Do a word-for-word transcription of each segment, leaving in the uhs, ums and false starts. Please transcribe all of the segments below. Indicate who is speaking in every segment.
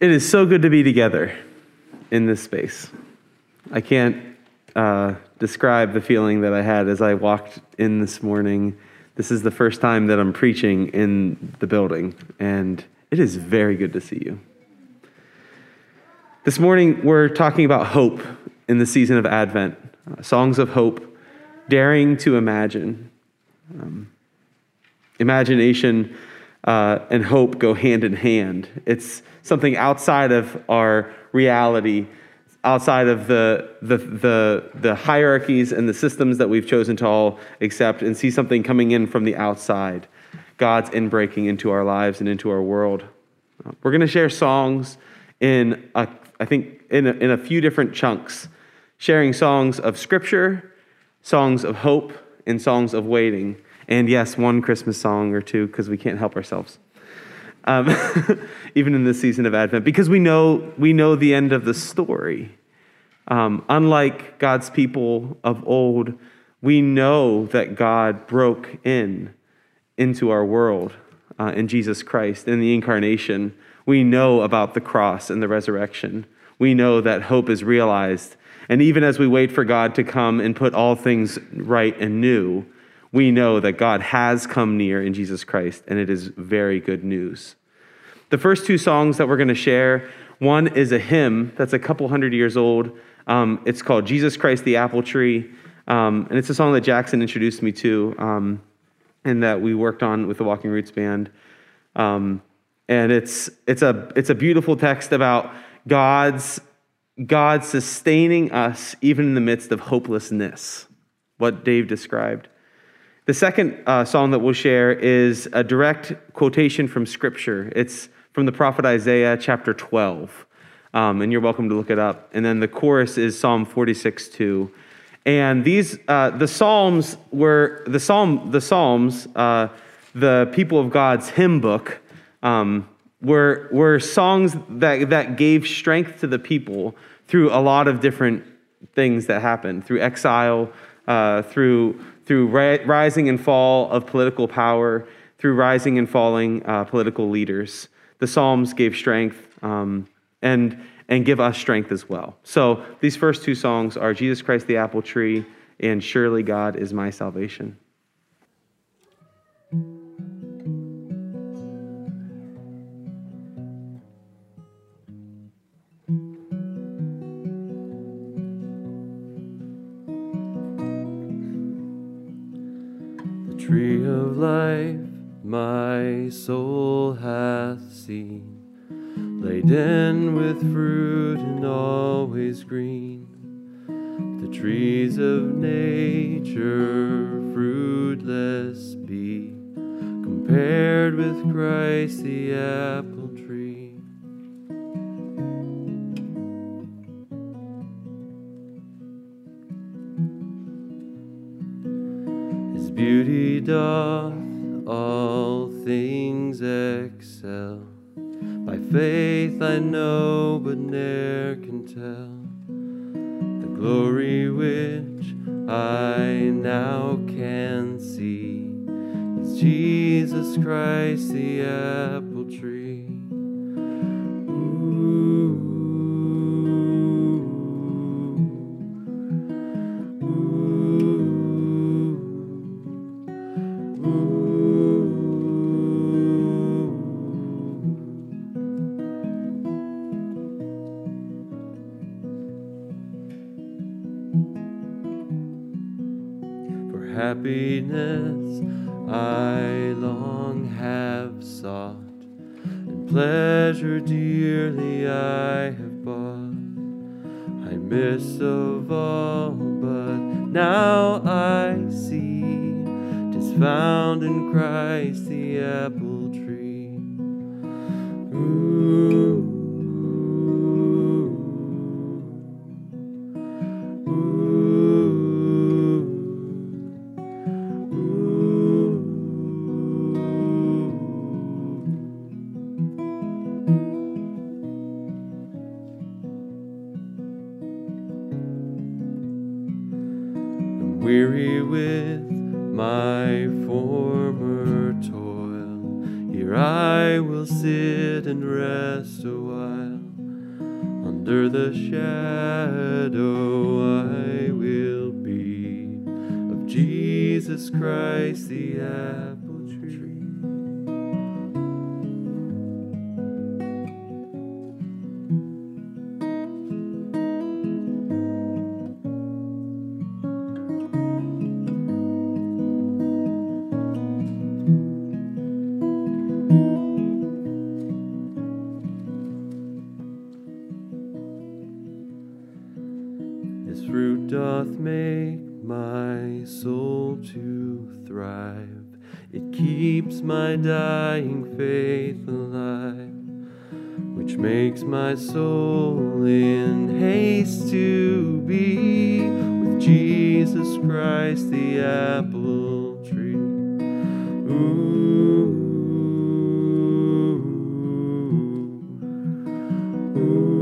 Speaker 1: It is so good to be together in this space. I can't uh, describe the feeling that I had as I walked in this morning. This is the first time that I'm preaching in the building, and it is very good to see you. This morning, we're talking about hope in the season of Advent, uh, songs of hope, daring to imagine. Um, imagination uh, and hope go hand in hand. It's something outside of our reality, outside of the, the the the hierarchies and the systems that we've chosen to all accept, and see something coming in from the outside. God's inbreaking into our lives and into our world. Uh, we're going to share songs in, a, I think, in a, in a few different chunks, sharing songs of Scripture, songs of hope, and songs of waiting. And yes, one Christmas song or two, because we can't help ourselves. Um, even in this season of Advent, because we know we know the end of the story. Um, unlike God's people of old, we know that God broke in into our world uh, in Jesus Christ, in the incarnation. We know about the cross and the resurrection. We know that hope is realized. And even as we wait for God to come and put all things right and new, we know that God has come near in Jesus Christ, and it is very good news. The first two songs that we're going to share, one is a hymn that's a couple hundred years old. Um, it's called Jesus Christ the Apple Tree, um, and it's a song that Jackson introduced me to um, and that we worked on with the Walking Roots Band. Um, and it's it's a it's a beautiful text about God's God sustaining us even in the midst of hopelessness, what Dave described. The second uh, song that we'll share is a direct quotation from Scripture. It's from the prophet Isaiah, chapter twelve. Um, and you're welcome to look it up. And then the chorus is Psalm forty-six two. And these, uh, the Psalms were, the Psalm, the Psalms, uh, the people of God's hymn book, um, were, were songs that, that gave strength to the people through a lot of different things that happened, through exile, uh, through through ri- rising and fall of political power, through rising and falling uh, political leaders. The Psalms gave strength um, and, and give us strength as well. So these first two songs are Jesus Christ the Apple Tree and Surely God is My Salvation.
Speaker 2: Tree of life my soul hath seen, laden with fruit and always green. The trees of nature fruitless be, compared with Christ the apple tree. His beauty doth all things excel. By faith I know, but ne'er can tell the glory which I now can see. Is Jesus Christ the apple tree. Ooh. Happiness I long have sought, and pleasure dearly I have bought. I miss of all, but now I see 'tis found in Christ the apple tree. Ooh. Weary with my former toil, here I will sit and rest a while. Under the shadow I will be of Jesus Christ, the apple tree. His fruit doth make my soul to thrive. It keeps my dying faith alive, which makes my soul in haste to be with Jesus Christ, the apple tree. Ooh, ooh.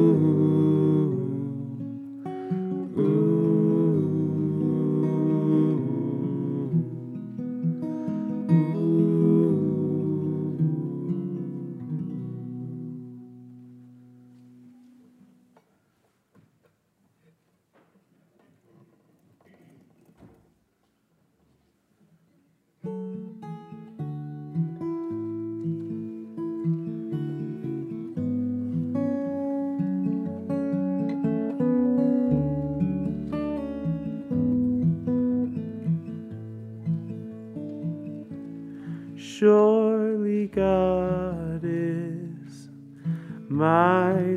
Speaker 1: Surely God is my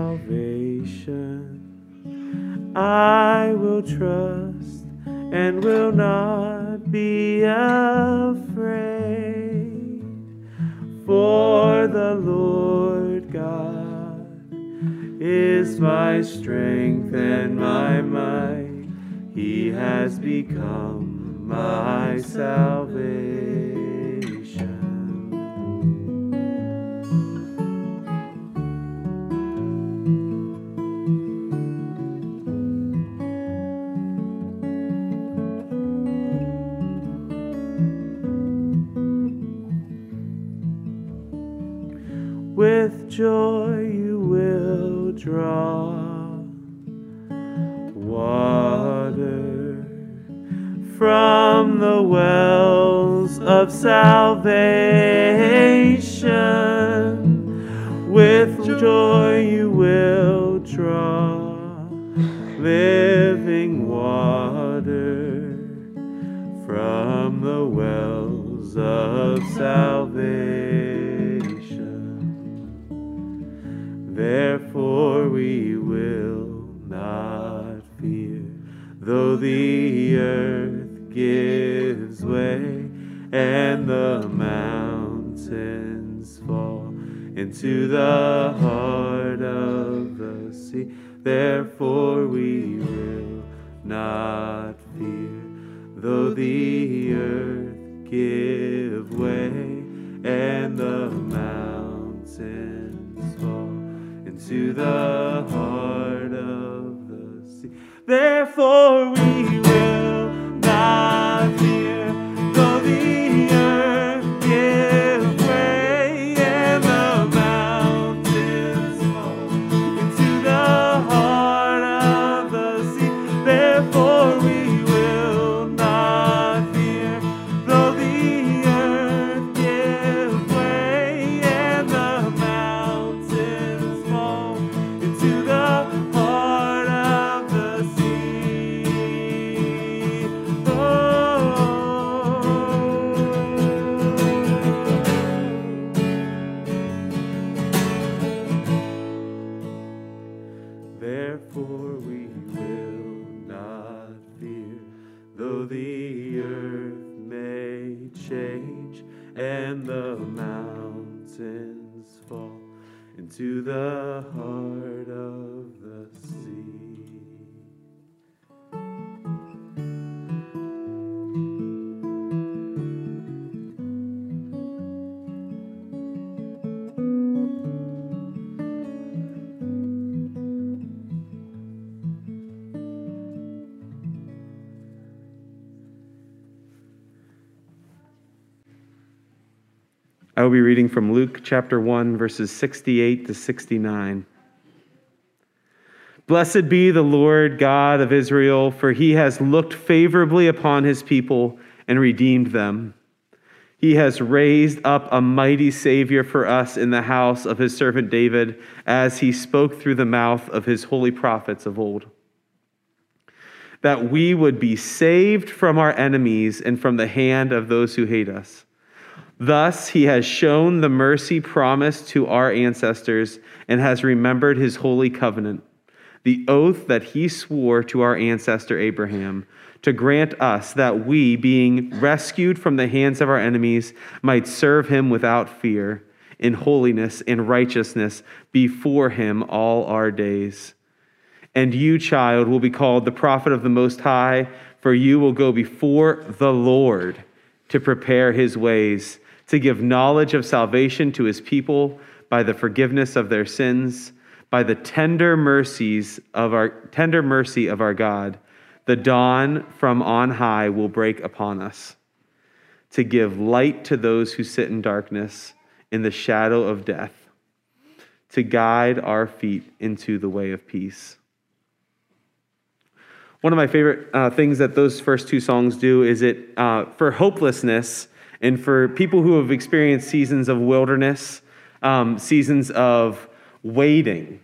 Speaker 1: salvation. I will trust and will not be afraid. For the Lord God is my strength and my might. He has become my salvation. With joy you will draw water from the wells of salvation. With joy you will draw living water from the wells of salvation. Therefore we will not fear, though the earth gives way and the mountains fall into the heart of the sea. Therefore we will not fear, though the earth give way and the mountains fall into the heart of the sea. Therefore we will not fear, though the earth give way and the mountains fall into the heart of the sea. Therefore we will not fear, though the earth give way and the mountains fall into the heart of the sea. Oh. Therefore we will not fear, though the earth may change and the mountains fall into the heart of the sea. I I will be reading from Luke chapter one, verses sixty-eight to sixty-nine. Blessed be the Lord God of Israel, for he has looked favorably upon his people and redeemed them. He has raised up a mighty Savior for us in the house of his servant David, as he spoke through the mouth of his holy prophets of old, that we would be saved from our enemies and from the hand of those who hate us. Thus he has shown the mercy promised to our ancestors and has remembered his holy covenant, the oath that he swore to our ancestor Abraham, to grant us that we, being rescued from the hands of our enemies, might serve him without fear, in holiness and righteousness before him all our days. And you, child, will be called the prophet of the Most High, for you will go before the Lord to prepare his ways, to give knowledge of salvation to his people by the forgiveness of their sins, by the tender mercies of our tender mercy of our God. The dawn from on high will break upon us, to give light to those who sit in darkness, in the shadow of death, to guide our feet into the way of peace. One of my favorite uh, things that those first two songs do is it, uh, for hopelessness and for people who have experienced seasons of wilderness, um, seasons of waiting,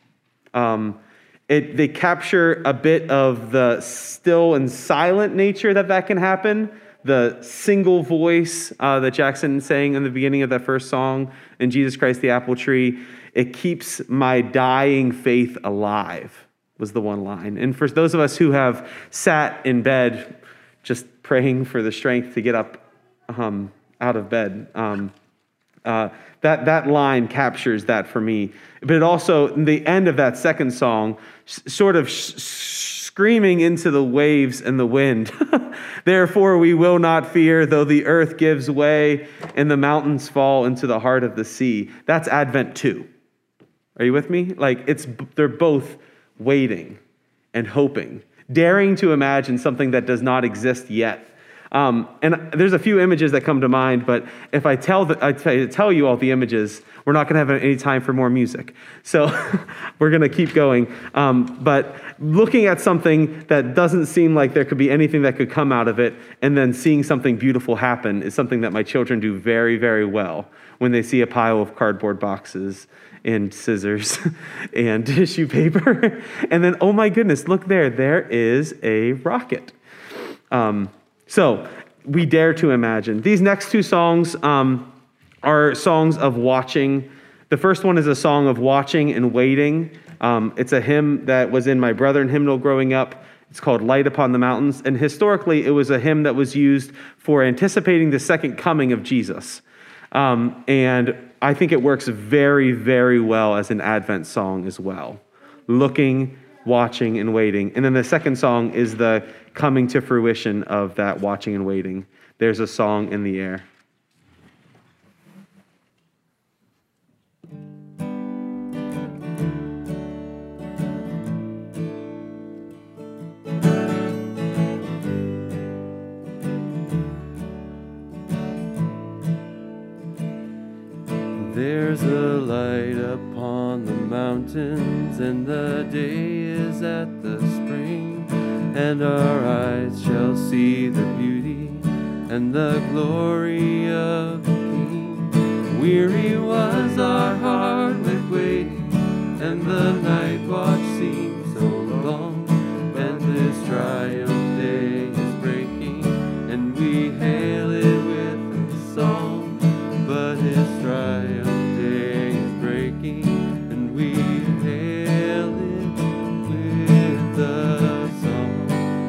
Speaker 1: um, it, they capture a bit of the still and silent nature that that can happen, the single voice uh, that Jackson sang in the beginning of that first song, in Jesus Christ the Apple Tree. It keeps my dying faith alive, was the one line. And for those of us who have sat in bed just praying for the strength to get up um, out of bed, um, uh, that, that line captures that for me. But it also, in the end of that second song, s- sort of sh- screaming into the waves and the wind, therefore we will not fear, though the earth gives way and the mountains fall into the heart of the sea. That's Advent two. Are you with me? Like, it's they're both waiting and hoping, daring to imagine something that does not exist yet. Um, and there's a few images that come to mind, but if I tell the, I tell you all the images, we're not going to have any time for more music. So we're going to keep going. Um, but looking at something that doesn't seem like there could be anything that could come out of it, and then seeing something beautiful happen is something that my children do very, very well when they see a pile of cardboard boxes and scissors and tissue paper. And then, oh my goodness, look there, there is a rocket. Um, so we dare to imagine. These next two songs um, are songs of watching. The first one is a song of watching and waiting. Um, it's a hymn that was in my Brethren hymnal growing up. It's called Light Upon the Mountains. And historically, it was a hymn that was used for anticipating the second coming of Jesus. Um, and I think it works very, very well as an Advent song as well. Looking, watching, and waiting. And then the second song is the coming to fruition of that watching and waiting. There's a song in the air.
Speaker 2: There's a light upon the mountains, and the day is at the spring, and our eyes shall see the beauty and the glory of the King. Weary was our heart with waiting, and the night watch seemed so long, and this triumph day is breaking, and we hail it with a song, but his triumph day is breaking, and we hail it with a song.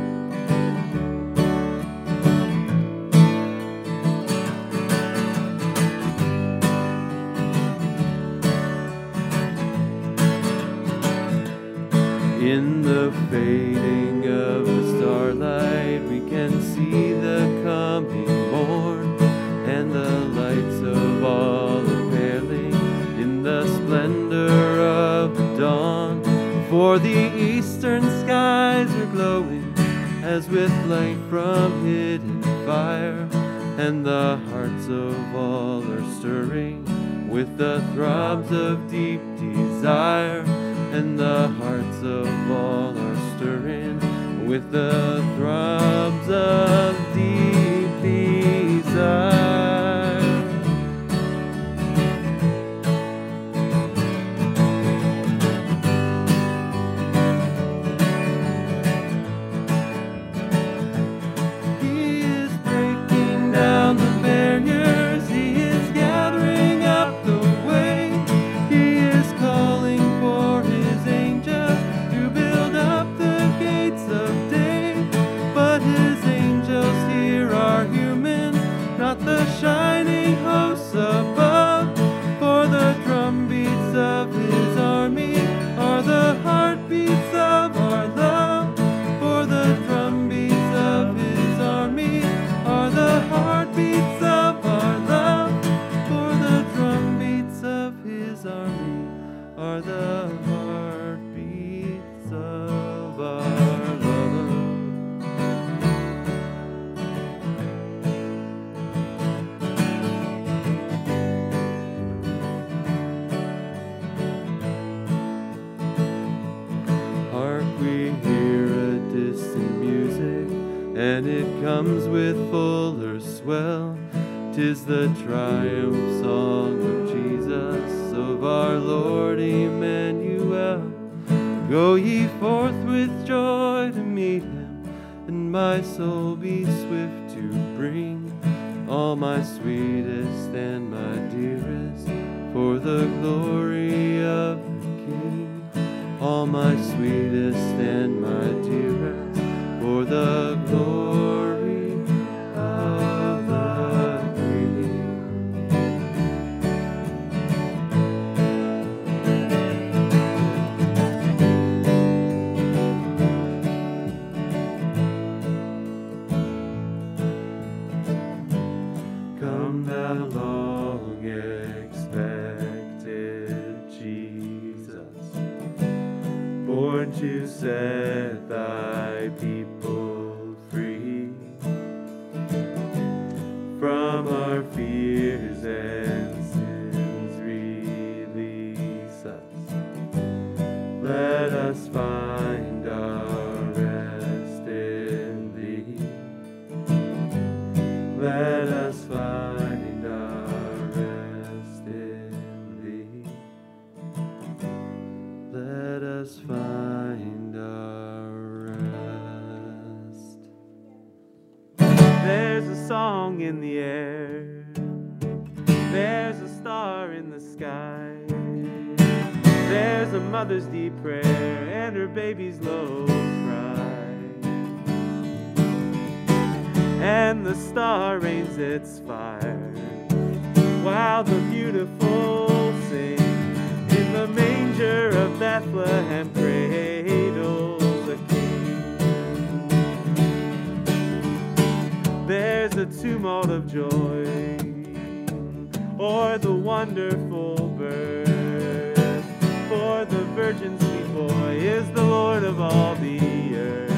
Speaker 2: In the fading of the starlight, we can see the coming morn, and the lights of all are paling in the splendor of the dawn. For the eastern skies are glowing as with light from hidden fire, and the hearts of all are stirring with the throbs of deep desire, and the hearts of all are stirring with the throbs of deep desire. He is breaking down the barriers, he is gathering up the way, he is calling for his angels to build up the gates of day. But his angels here are human, not the shining hosts above. For the drumbeats of his army are the heartbeats of our love. For the drumbeats of his army are the heartbeats of our love. For the drumbeats of his army are the heartbeats of our love. Hark, we hear a distant music, and it comes with fuller swell. 'Tis the triumph song of Jesus, of our Lord Emmanuel. Go ye forth with joy to meet him, and my soul be swift to bring all my sweetest and my dearest for the glory of the King. All my sweetest and my dearest for the glory of the King. Come thou long expected Jesus, born to set thy people free from our fears and sins. Release us, let us find our rest in thee. Let us find our rest in thee. Let us find our rest.
Speaker 1: There's a song in the air, there's a star in the sky, there's a mother's deep prayer and her baby's low cry, and the star rains its fire while the beautiful sing. In the manger of Bethlehem cradles a king. There's a tumult of joy o'er the wonderful birth, for the virgin sweet boy is the Lord of all the earth.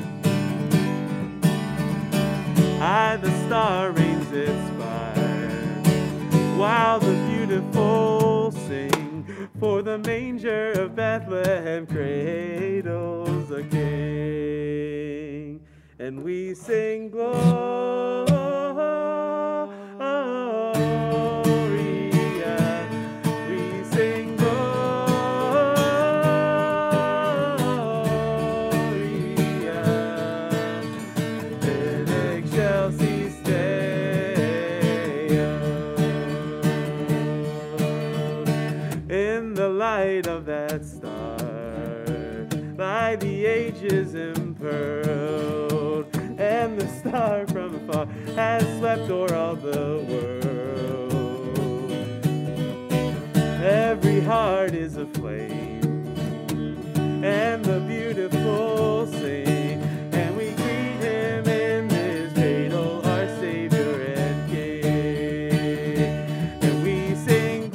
Speaker 1: Aye, the star rains its fire while the beautiful sing, for the manger of Bethlehem cradles a king. And we sing gloria, we sing gloria, in excelsis Deo. In the light of that star, by the ages impearled, and the star from afar has swept o'er all the world. Every heart is aflame, and the beautiful sing, and we greet him in his cradle, our Savior and King. And we sing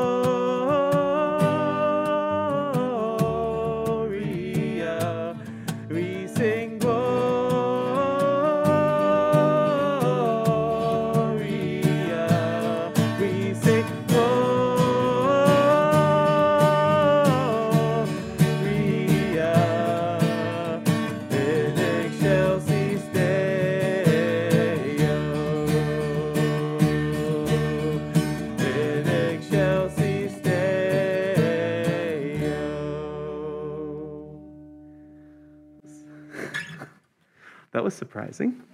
Speaker 1: gloria, we sing gloria. that was surprising.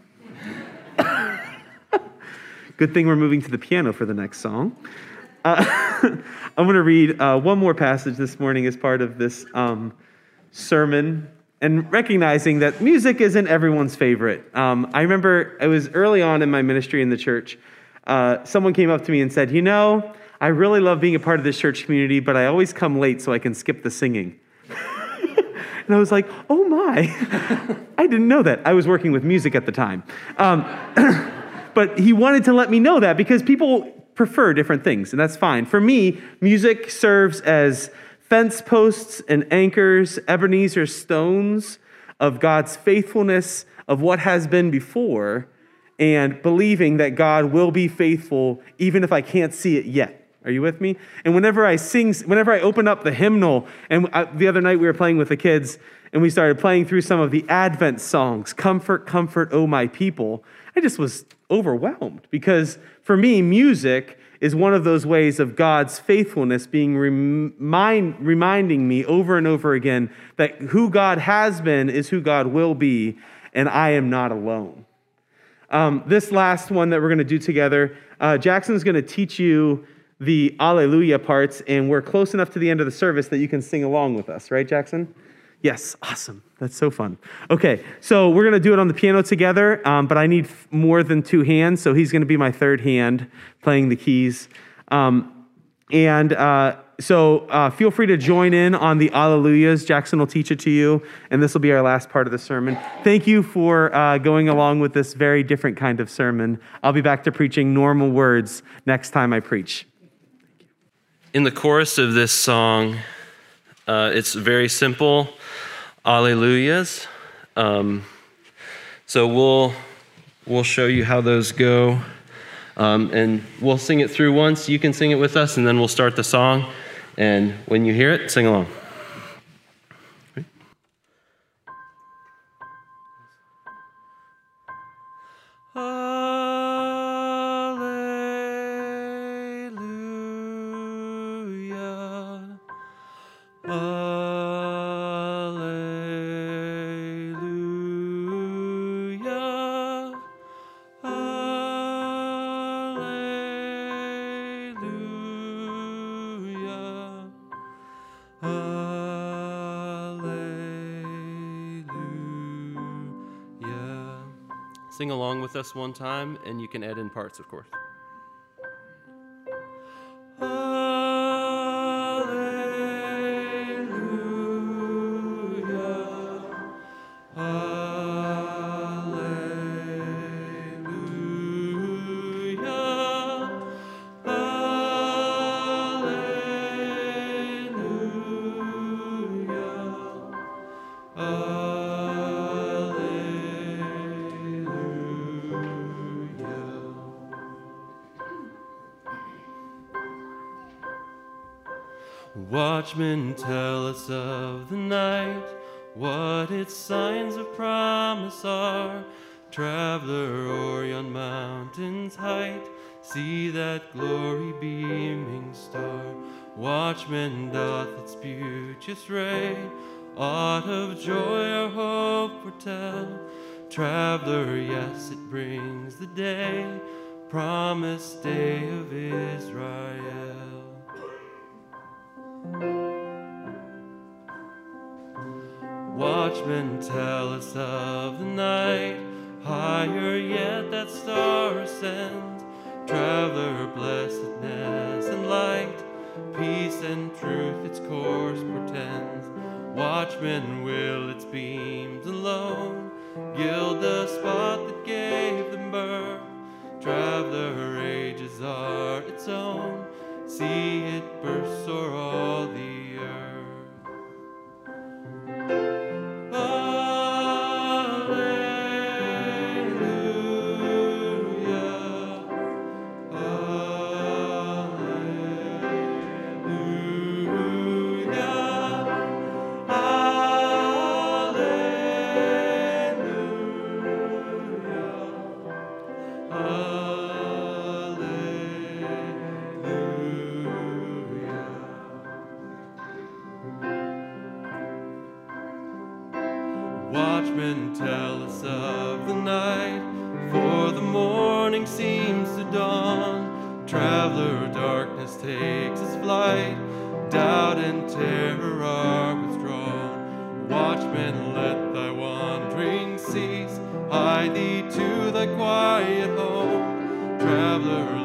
Speaker 1: Good thing we're moving to the piano for the next song. Uh, I'm going to read uh, one more passage this morning as part of this um, sermon, and recognizing that music isn't everyone's favorite. Um, I remember it was early on in my ministry in the church. Uh, someone came up to me and said, you know, I really love being a part of this church community, but I always come late so I can skip the singing. And I was like, oh my, I didn't know that. I was working with music at the time. Um, but he wanted to let me know that because people prefer different things, and that's fine. For me, music serves as fence posts and anchors, Ebenezer stones of God's faithfulness of what has been before, and believing that God will be faithful even if I can't see it yet. Are you with me? And whenever I sing, whenever I open up the hymnal, and I, the other night we were playing with the kids, and we started playing through some of the Advent songs, Comfort, Comfort, O My People, I just was overwhelmed because for me, music is one of those ways of God's faithfulness being remind, reminding me over and over again that who God has been is who God will be, and I am not alone. Um, this last one that we're going to do together, uh, Jackson's going to teach you the Alleluia parts, and we're close enough to the end of the service that you can sing along with us, right, Jackson? Yes, awesome. That's so fun. Okay, so we're going to do it on the piano together, um, but I need f- more than two hands, so he's going to be my third hand playing the keys. Um, and uh, so uh, feel free to join in on the Alleluias. Jackson will teach it to you, and this will be our last part of the sermon. Thank you for uh, going along with this very different kind of sermon. I'll be back to preaching normal words next time I preach.
Speaker 2: In the chorus of this song, uh, it's very simple, Alleluias. Um, so we'll we'll show you how those go, um, and we'll sing it through once. You can sing it with us, and then we'll start the song. And when you hear it, sing along. Sing along with us one time, and you can add in parts, of course. Watchmen tell us of the night, what its signs of promise are. Traveler o'er yon mountain's height, see that glory beaming star. Watchman doth its beauteous ray, aught of joy or hope foretell. Traveler, yes, it brings the day, promised day of Israel. Watchmen tell us of the night, higher yet that star ascends. Traveler, blessedness and light, peace and truth its course portends. Watchmen, will its beams alone gild the spot that gave them birth. Traveler, her ages are its own, see it burst o'er all the earth. Watchmen tell us of the night, for the morning seems to dawn. Traveler, darkness takes its flight, doubt and terror are withdrawn. Watchman, let thy wandering cease, hie thee to thy quiet home. Traveler,